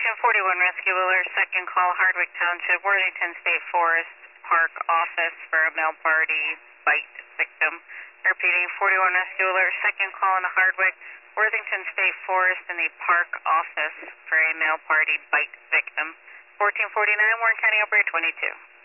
1441 Rescue Alert, second call, Hardwick Township, Worthington State Forest Park office for a mail party bite victim. Repeating, 41 Rescue Alert, second call in Hardwick, Worthington State Forest in the park office for a mail party bite victim. 1449, Warren County Operator 22.